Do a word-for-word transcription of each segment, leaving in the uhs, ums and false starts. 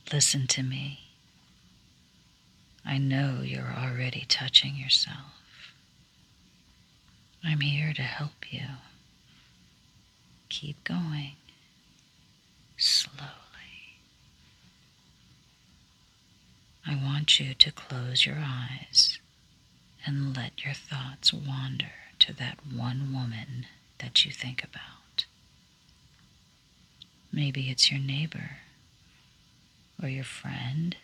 Listen to me. I know you're already touching yourself. I'm here to help you. Keep going. Slowly. I want you to close your eyes and let your thoughts wander to that one woman that you think about. Maybe it's your neighbor, or your friend,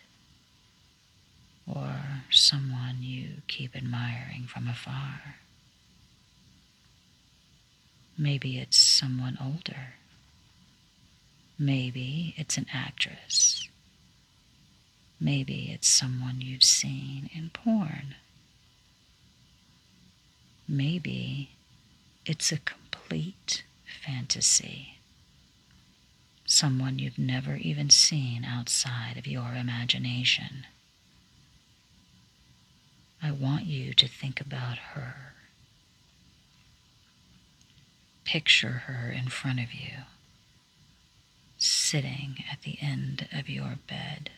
or someone you keep admiring from afar. Maybe it's someone older. Maybe it's an actress. Maybe it's someone you've seen in porn. Maybe it's a complete fantasy. Someone you've never even seen outside of your imagination. I want you to think about her. Picture her in front of you, sitting at the end of your bed.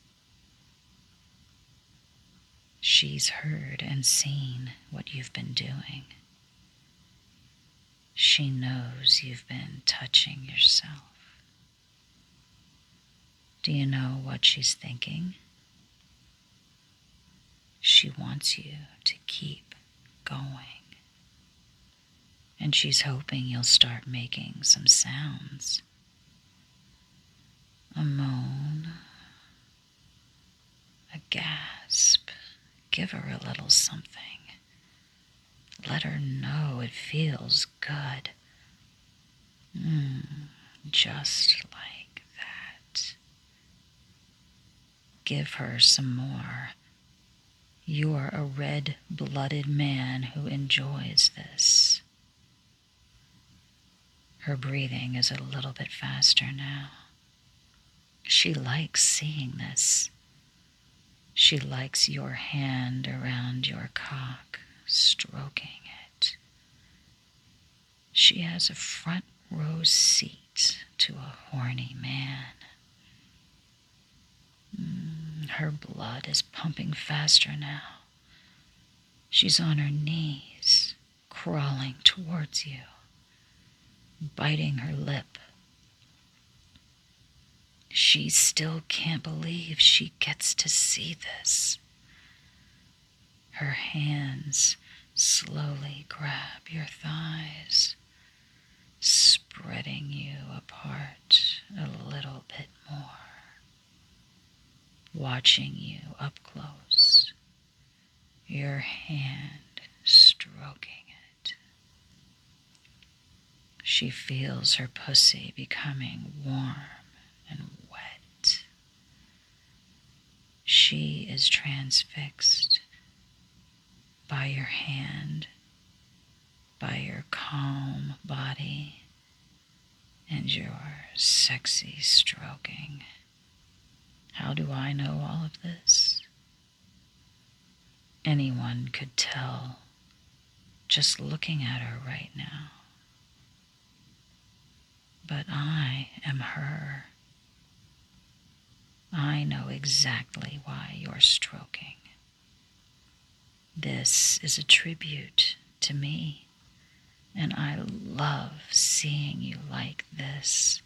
She's heard and seen what you've been doing. She knows you've been touching yourself. Do you know what she's thinking? She wants you to keep going. And she's hoping you'll start making some sounds. A moan, a gasp. Give her a little something. Let her know it feels good. Mm, just like that. Give her some more. You're a red-blooded man who enjoys this. Her breathing is a little bit faster now. She likes seeing this. She likes your hand around your cock, stroking it. She has a front row seat to a horny man. Mm, her blood is pumping faster now. She's on her knees, crawling towards you, biting her lip. She still can't believe she gets to see this. Her hands slowly grab your thighs, spreading you apart a little bit more, watching you up close, your hand stroking it. She feels her pussy becoming warm and wet. She is transfixed by your hand, by your calm body, and your sexy stroking. How do I know all of this? Anyone could tell just looking at her right now. But I am her. I know exactly why you're stroking. This is a tribute to me, and I love seeing you like this.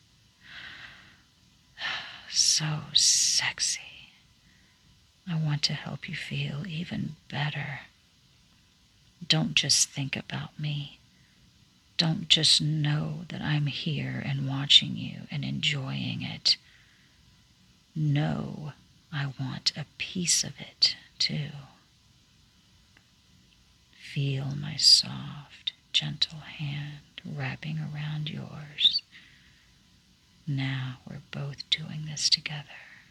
So sexy. I want to help you feel even better. Don't just think about me. Don't just know that I'm here and watching you and enjoying it. Know I want a piece of it too. Feel my soft, gentle hand wrapping around yours. Now we're both doing this together.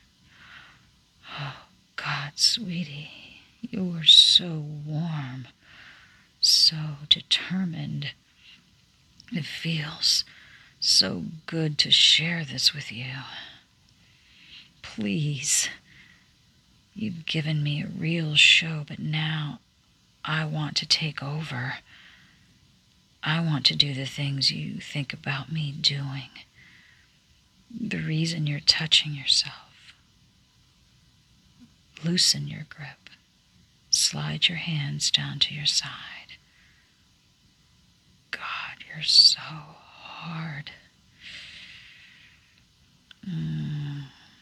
Oh, God, sweetie, you are so warm, so determined. It feels so good to share this with you. Please, you've given me a real show, but now I want to take over. I want to do the things you think about me doing. The reason you're touching yourself, Loosen your grip. Slide your hands down to your side. God, you're so hard. Mm.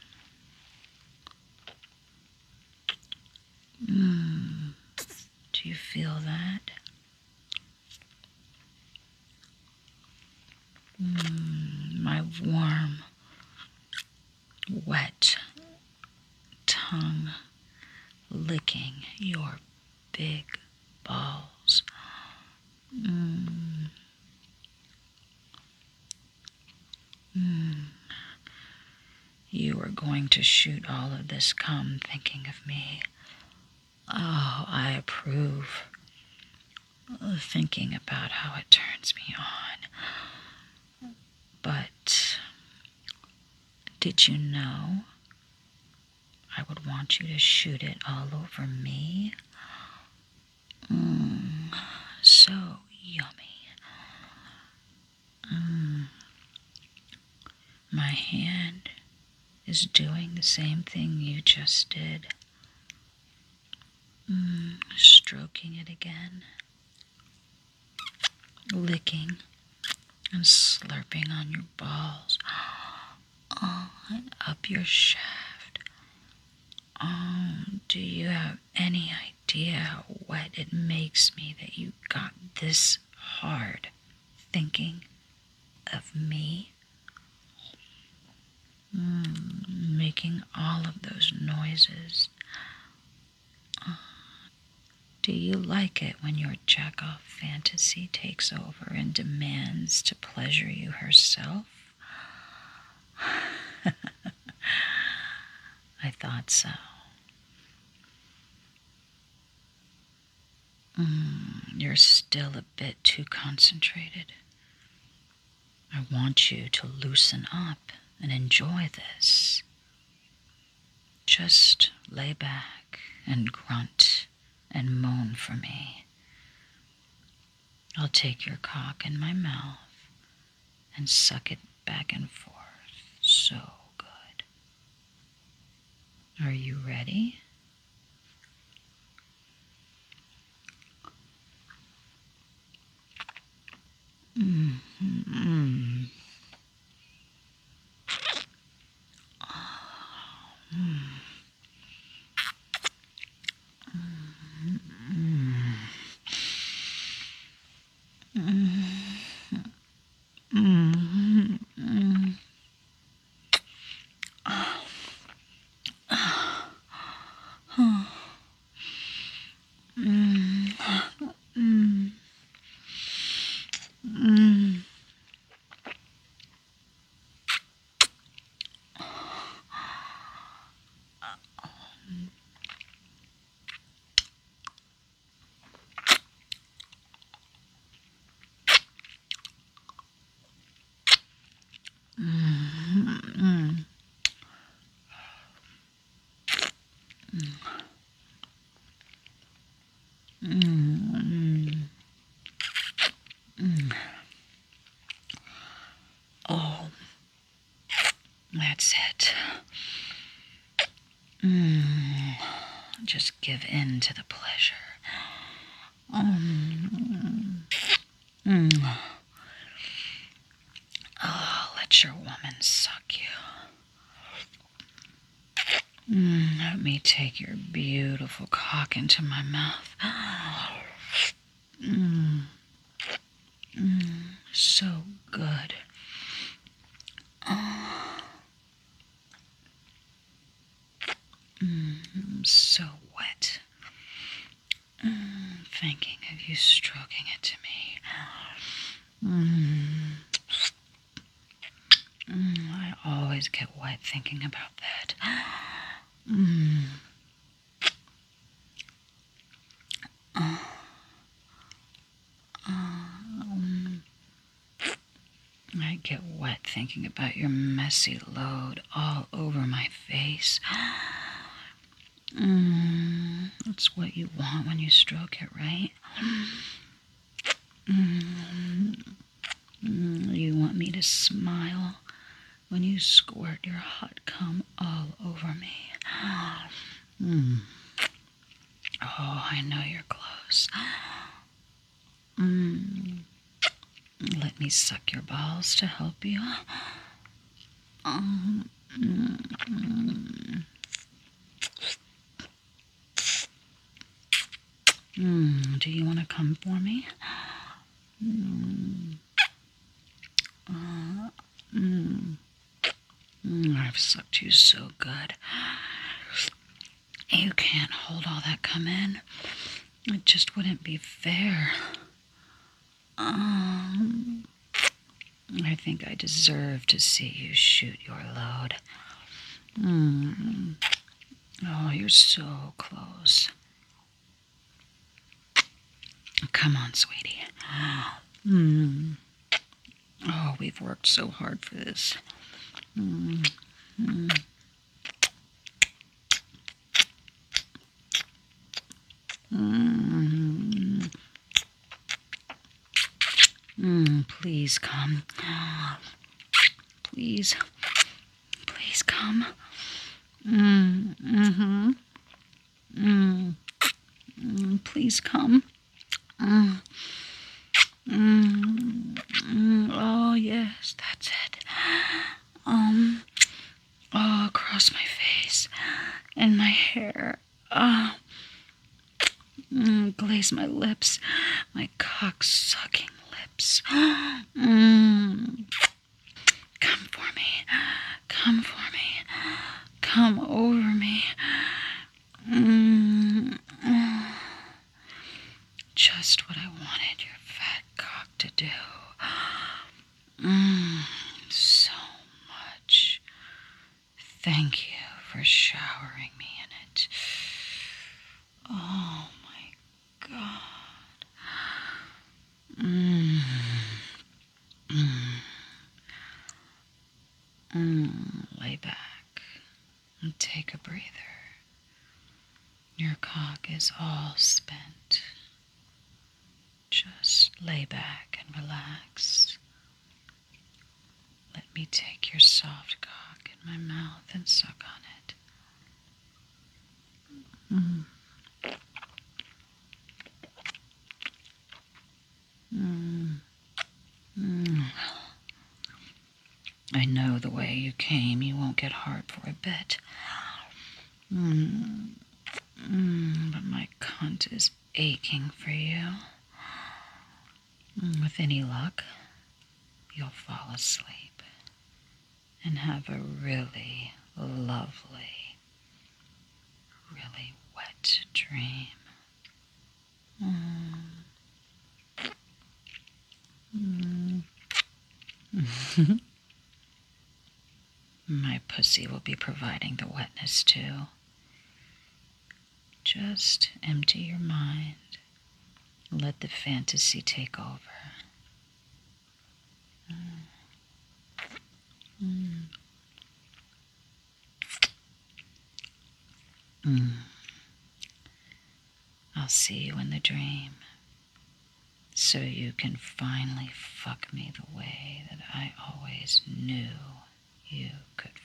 Mm. Do you feel that? Mm. My warm, wet tongue licking your big balls. Mm. Mm. You are going to shoot all of this cum thinking of me. Oh, I approve. Thinking about how it turns me on. But did you know I would want you to shoot it all over me? Mmm, so yummy. Mmm. My hand is doing the same thing you just did. Mmm, stroking it again. Licking and slurping on your balls. Oh, and up your shaft. Oh, do you have any idea how wet it makes me that you got this hard thinking of me? Mm, making all of those noises. Oh, do you like it when your jack-off fantasy takes over and demands to pleasure you herself? I thought so. Mm, you're still a bit too concentrated. I want you to loosen up and enjoy this. Just lay back and grunt and moan for me. I'll take your cock in my mouth and suck it back and forth. So good. Are you ready? Mm, mm, mm, mm, mm. Oh, that's it. Mm, just give in to the pleasure. Mm, mm. Oh, let your woman suck you. Mm, let me take your beautiful cock into my mouth. Mm, mm, so good. Oh, mm, so wet. Mm, thinking of you stroking it to me. Mm, mm, I always get wet thinking about that. Mm. Oh, um, I get wet thinking about your messy load all over my face. Mm, that's what you want when you stroke it, right? Mm, mm, you want me to smile when you squirt your hot cum all over me. Mm. Oh, I know you're close. Mm. Let me suck your balls to help you. Um, mm, mm. Mm. Do you want to come for me? Mm. Uh, mm. Mm. I've sucked you so good. You can't hold all that come in. It just wouldn't be fair. Um, I think I deserve to see you shoot your load. Mm. Oh, you're so close. Come on, sweetie. Mm. Oh, we've worked so hard for this. Mm. Mm. Mm. Mm. Please come. Please. Please come. Mm. Mm-hmm. Mm. Mm. Please come. Mm. Mm. Mm. Oh, yes, that's it. Um, oh, across my face and my hair. Oh, mm, glaze my lips, my cock-sucking lips. Mm. Come for me. Come for me. Come over me. Mm. Just what I wanted your fat cock to do. Mm. So much. Thank you for showering me in it. Oh my God. Mm. Mm. Mm. Lay back and take a breather. Your cock is all spent. Just lay back and relax. Let me take your soft cock in my mouth and suck on it. Mm. Mm. Mm. I know the way you came, you won't get hard for a bit. Mm. Mm. But my cunt is aching for you. Mm. With any luck, you'll fall asleep and have a really lovely, really wet dream. Mm. Mm. My pussy will be providing the wetness too. Just empty your mind. Let the fantasy take over. Mm. Mm. I'll see you in the dream, so you can finally fuck me the way that I always knew you could